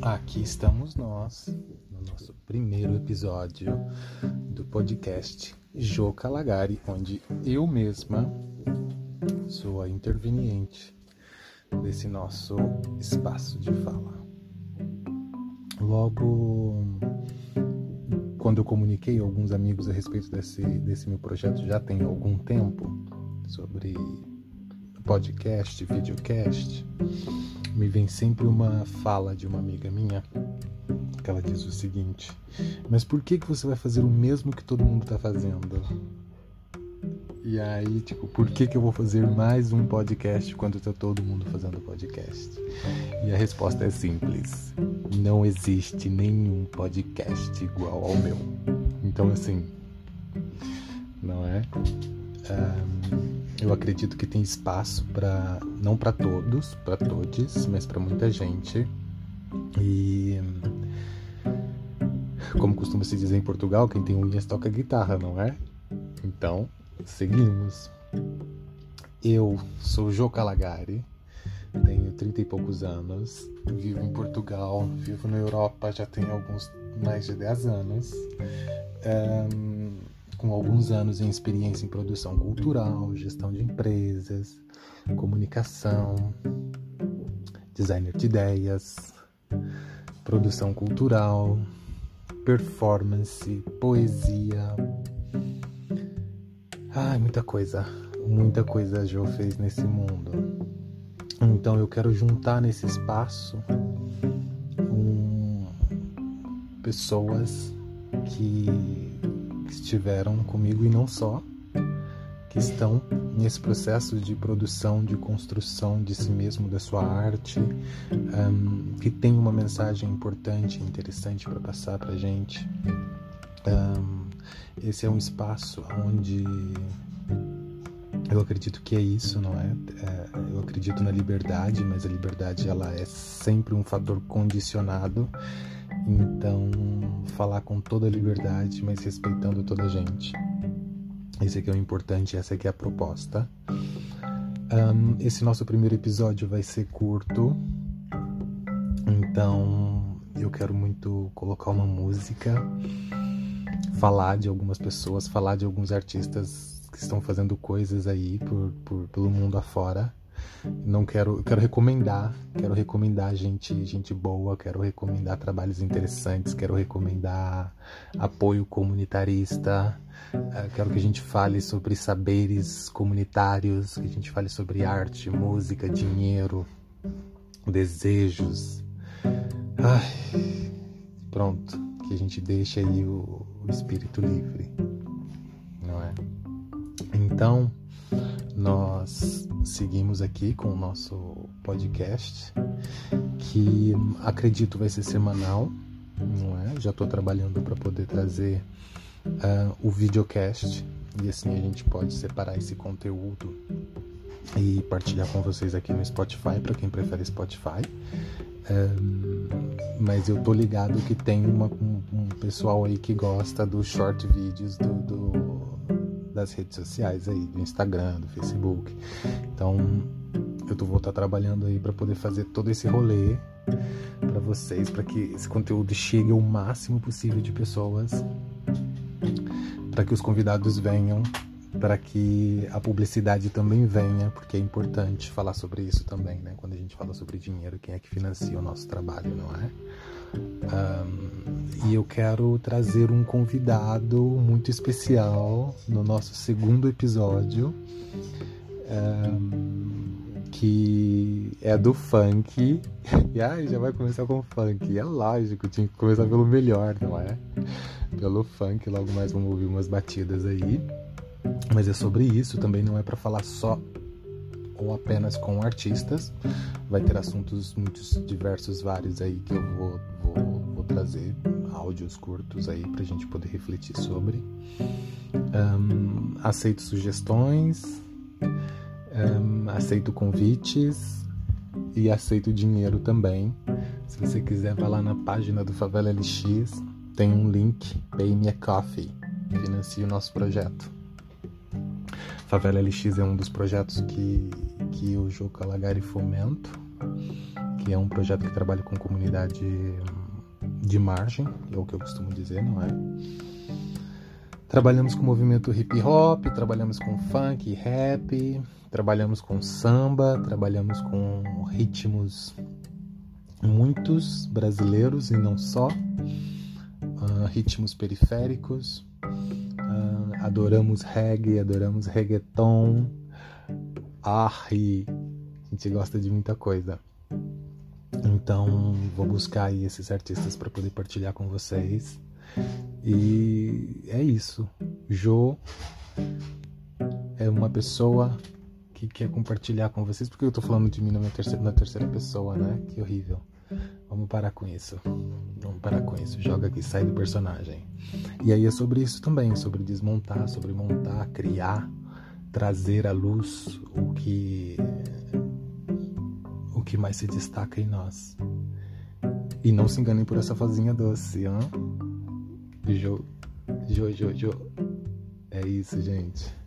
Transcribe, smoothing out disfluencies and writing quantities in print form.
Aqui estamos nós, no nosso primeiro episódio do podcast Jô Calagari, onde eu mesma sou a interveniente desse nosso espaço de fala. Logo, quando eu comuniquei a alguns amigos a respeito desse meu projeto, já tem algum tempo, sobre podcast, videocast, me vem sempre uma fala de uma amiga minha, que ela diz o seguinte: mas por que você vai fazer o mesmo que todo mundo tá fazendo? E aí, por que eu vou fazer mais um podcast quando tá todo mundo fazendo podcast? E a resposta é simples: não existe nenhum podcast igual ao meu. Então, assim, não é? Eu acredito que tem espaço para, não para todos, para todes, mas para muita gente. E como costuma se dizer em Portugal, quem tem unhas toca guitarra, não é? Então, seguimos. Eu sou Jô Calagari, tenho 30 e poucos anos, vivo em Portugal, vivo na Europa já tem mais de 10 anos. Com alguns anos em experiência em produção cultural, gestão de empresas, comunicação, designer de ideias, produção cultural, performance, poesia. Muita coisa a Jo fez nesse mundo. Então eu quero juntar nesse espaço pessoas que estiveram comigo e não só, que estão nesse processo de produção, de construção de si mesmo, da sua arte, que tem uma mensagem importante e interessante para passar para a gente. Esse é um espaço onde eu acredito que é isso, não é? Eu acredito na liberdade, mas a liberdade ela é sempre um fator condicionado. Então, falar com toda a liberdade, mas respeitando toda a gente. Esse aqui é o importante, essa aqui é a proposta. Esse nosso primeiro episódio vai ser curto. Então, eu quero muito colocar uma música, falar de algumas pessoas, falar de alguns artistas que estão fazendo coisas aí pelo mundo afora. Eu quero recomendar gente boa, quero recomendar trabalhos interessantes, quero recomendar apoio comunitarista, quero que a gente fale sobre saberes comunitários, que a gente fale sobre arte, música, dinheiro, desejos. Pronto, que a gente deixe aí o espírito livre, não é? Então, nós seguimos aqui com o nosso podcast, que acredito vai ser semanal, não é? Já estou trabalhando para poder trazer o videocast, e assim a gente pode separar esse conteúdo e partilhar com vocês aqui no Spotify, para quem prefere Spotify. Mas eu tô ligado que tem um pessoal aí que gosta dos short vídeos das redes sociais aí, do Instagram, do Facebook. Então eu vou estar trabalhando aí para poder fazer todo esse rolê para vocês, para que esse conteúdo chegue ao máximo possível de pessoas, para que os convidados venham, para que a publicidade também venha, porque é importante falar sobre isso também, né? Quando a gente fala sobre dinheiro, quem é que financia o nosso trabalho, não é? E eu quero trazer um convidado muito especial no nosso segundo episódio, que é do funk. E já vai começar com funk. É lógico, tinha que começar pelo melhor, não é? Pelo funk, logo mais vamos ouvir umas batidas aí. Mas é sobre isso, também não é para falar só ou apenas com artistas. Vai ter assuntos muitos diversos, vários aí que eu vou trazer, áudios curtos aí pra gente poder refletir sobre. Aceito sugestões, aceito convites e aceito dinheiro também. Se você quiser, vai lá na página do Favela LX, tem um link, Pay Me a Coffee, financia o nosso projeto. Favela LX é um dos projetos que o Jô Calagari fomento, que é um projeto que trabalha com comunidade de margem, é o que eu costumo dizer, não é? Trabalhamos com movimento hip hop, trabalhamos com funk e rap, trabalhamos com samba, trabalhamos com ritmos muitos brasileiros e não só, ritmos periféricos, adoramos reggae, adoramos reggaeton, a gente gosta de muita coisa. Então vou buscar aí esses artistas para poder partilhar com vocês. E é isso. Jô é uma pessoa que quer compartilhar com vocês. Porque eu tô falando de mim na terceira pessoa, né? Que horrível. Vamos parar com isso. Joga aqui, sai do personagem. E aí é sobre isso também, sobre desmontar, sobre montar, criar, trazer à luz o que mais se destaca em nós. E não se enganem por essa vozinha doce, hein? Jô. É isso, gente.